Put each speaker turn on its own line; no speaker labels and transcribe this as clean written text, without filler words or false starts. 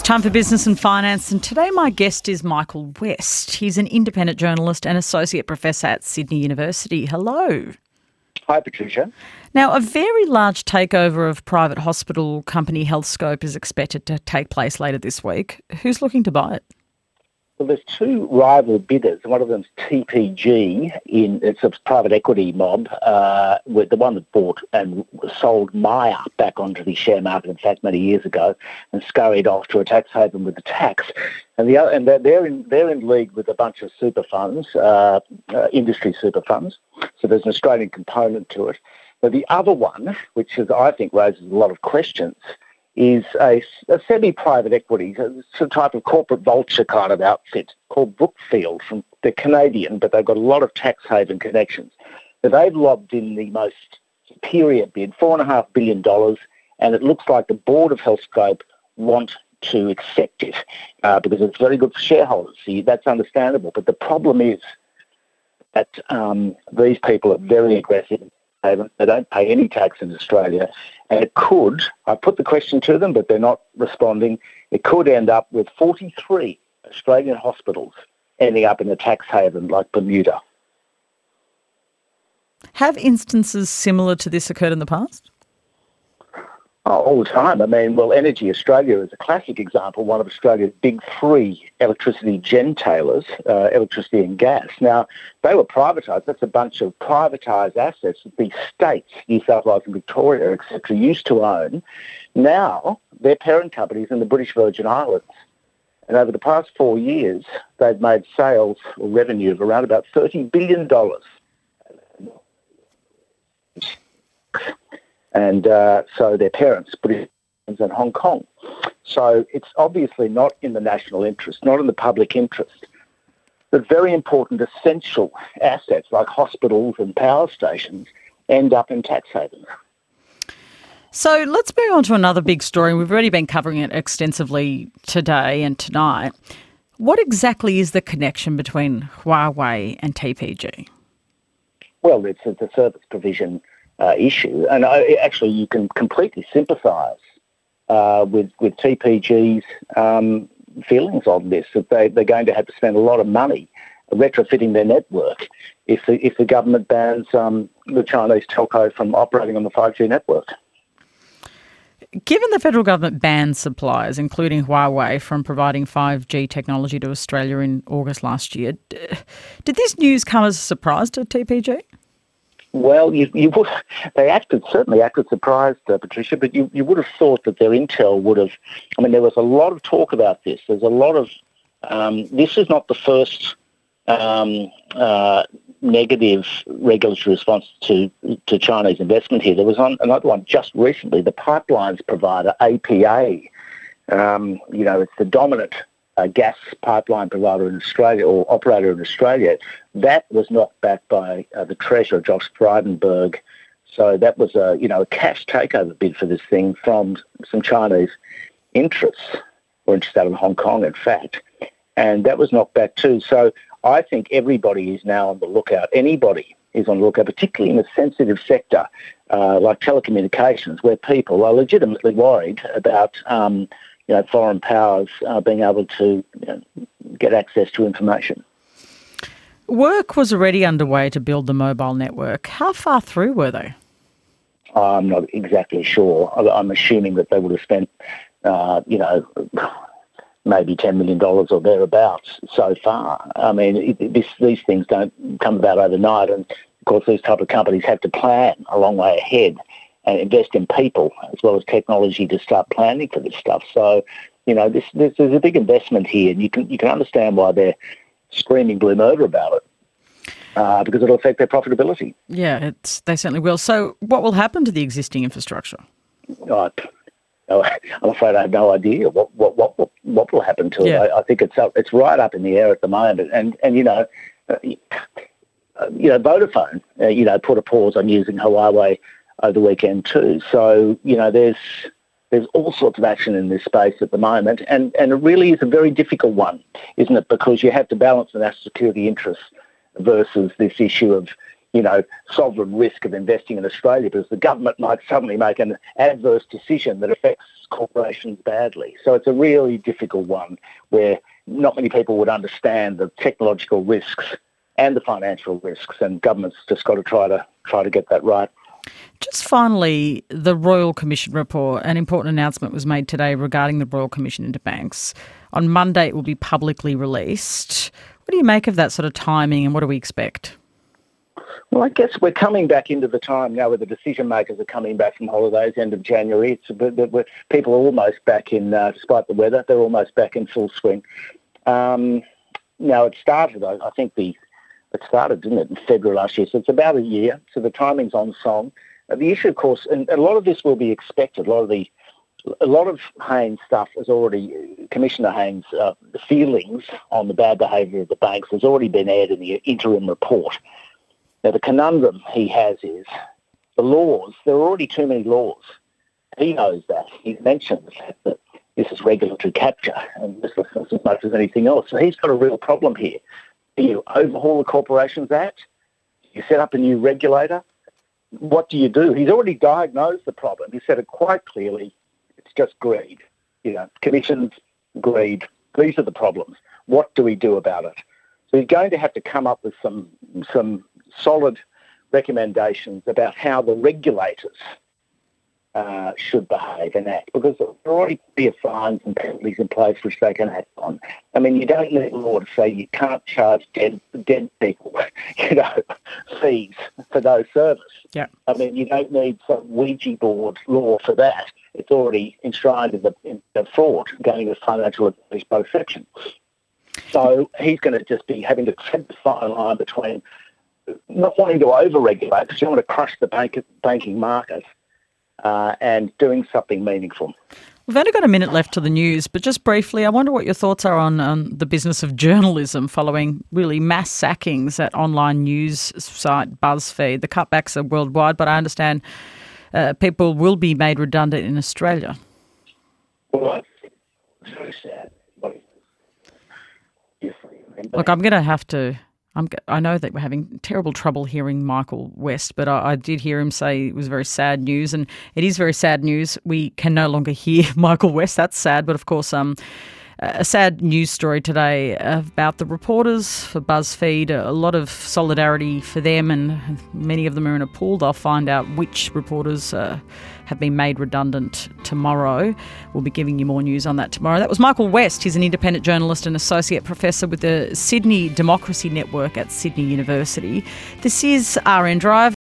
Time for Business and Finance, and today my guest is Michael West. He's an independent journalist and associate professor at Sydney University. Hello.
Hi, Patricia.
Now, a very large takeover of private hospital company Healthscope is expected to take place later this week. Who's looking to buy it?
Well, there's two rival bidders. One of them's TPG. It's a private equity mob, with the one that bought and sold Myer back onto the share market, in fact, many years ago, and scurried off to a tax haven with the tax. And they're in league with a bunch of super funds, industry super funds. So there's an Australian component to it. But the other one, which I think raises a lot of questions, is a semi-private equity, it's a type of corporate vulture kind of outfit called Brookfield. They're Canadian, but they've got a lot of tax haven connections. But they've lobbed in the most superior bid, $4.5 billion, and it looks like the board of Healthscope want to accept it because it's very good for shareholders. See, that's understandable. But the problem is that these people are very aggressive. They don't pay any tax in Australia. And it could, I put the question to them, but they're not responding, it could end up with 43 Australian hospitals ending up in a tax haven like Bermuda.
Have instances similar to this occurred in the past?
Oh, all the time. I mean, well, Energy Australia is a classic example, one of Australia's big three electricity gentailers, electricity and gas. Now, they were privatised. That's a bunch of privatised assets that the states, New South Wales and Victoria, etc., used to own. Now, their parent companies in the British Virgin Islands. And over the past 4 years, they've made sales or revenue of around about $30 billion. And so their parents, British and Hong Kong. So it's obviously not in the national interest, not in the public interest. But very important, essential assets like hospitals and power stations end up in tax havens.
So let's move on to another big story. We've already been covering it extensively today and tonight. What exactly is the connection between Huawei and TPG?
Well, it's a service provision issue, and actually you can completely sympathise with TPG's feelings on this, that they're going to have to spend a lot of money retrofitting their network if the government bans the Chinese telco from operating on the 5G network.
Given the federal government banned suppliers, including Huawei, from providing 5G technology to Australia in August last year, did this news come as a surprise to TPG?
Well, you would. They certainly acted surprised, Patricia, but you would have thought that their intel would have. I mean, there was a lot of talk about this. There's a lot of. This is not the first negative regulatory response to Chinese investment here. There was another one just recently. The pipelines provider APA. It's the dominant gas pipeline provider in Australia or operator in Australia. That was knocked back by the Treasurer, Josh Frydenberg. So that was a cash takeover bid for this thing from some Chinese interests, or interests out of Hong Kong, in fact. And that was knocked back too. So I think everybody is now on the lookout. Anybody is on the lookout, particularly in a sensitive sector like telecommunications, where people are legitimately worried about foreign powers being able to get access to information.
Work was already underway to build the mobile network. How far through were they?
I'm not exactly sure. I'm assuming that they would have spent, maybe $10 million or thereabouts so far. I mean, these things don't come about overnight. And, of course, these type of companies have to plan a long way ahead and invest in people as well as technology to start planning for this stuff. So, there's a big investment here, and you can understand why they're screaming blue murder about it, because it'll affect their profitability.
Yeah, they certainly will. So what will happen to the existing infrastructure?
I'm afraid I have no idea what will happen to it. I think it's right up in the air at the moment, and Vodafone, put a pause on using Huawei over the weekend too. So, there's all sorts of action in this space at the moment, and it really is a very difficult one, isn't it? Because you have to balance the national security interests versus this issue of, sovereign risk of investing in Australia, because the government might suddenly make an adverse decision that affects corporations badly. So it's a really difficult one where not many people would understand the technological risks and the financial risks, and government's just got to try to get that right.
Just finally, the Royal Commission report. An important announcement was made today regarding the Royal Commission into banks. On Monday, it will be publicly released. What do you make of that sort of timing, and what do we expect?
Well, I guess we're coming back into the time now where the decision makers are coming back from holidays, end of January. People are almost back in, despite the weather, they're almost back in full swing. Now, it started, I think it started, didn't it, in February last year, so it's about a year, so the timing's on song. The issue, of course, and a lot of this will be expected, a lot of Haynes stuff has already, Commissioner Haynes' feelings on the bad behaviour of the banks has already been aired in the interim report. Now, the conundrum he has is the laws, there are already too many laws. He knows that. He's mentioned the fact that this is regulatory capture and this is as much as anything else. So he's got a real problem here. Do you overhaul the Corporations Act? Do you set up a new regulator? What do you do? He's already diagnosed the problem. He said it quite clearly. It's just greed. Commissions, greed. These are the problems. What do we do about it? So he's going to have to come up with some solid recommendations about how the regulators should behave and act, because there are already clear fines and penalties in place which they can act on. I mean, you don't need a law to say you can't charge dead people, fees for no service.
Yeah.
I mean, you don't need some Ouija board law for that. It's already enshrined in the fraud going to financial advantage by exception. So he's going to just be having to tread the fine line between not wanting to over-regulate because you want to crush the banking market, and doing something meaningful.
We've only got a minute left to the news, but just briefly, I wonder what your thoughts are on the business of journalism following really mass sackings at online news site BuzzFeed. The cutbacks are worldwide, but I understand people will be made redundant in Australia.
Well, it's very sad.
Look, I'm going to have to... I know that we're having terrible trouble hearing Michael West, but I did hear him say it was very sad news, and it is very sad news. We can no longer hear Michael West. That's sad, but of course, a sad news story today about the reporters for BuzzFeed. A lot of solidarity for them, and many of them are in a pool. They'll find out which reporters have been made redundant tomorrow. We'll be giving you more news on that tomorrow. That was Michael West. He's an independent journalist and associate professor with the Sydney Democracy Network at Sydney University. This is RN Drive.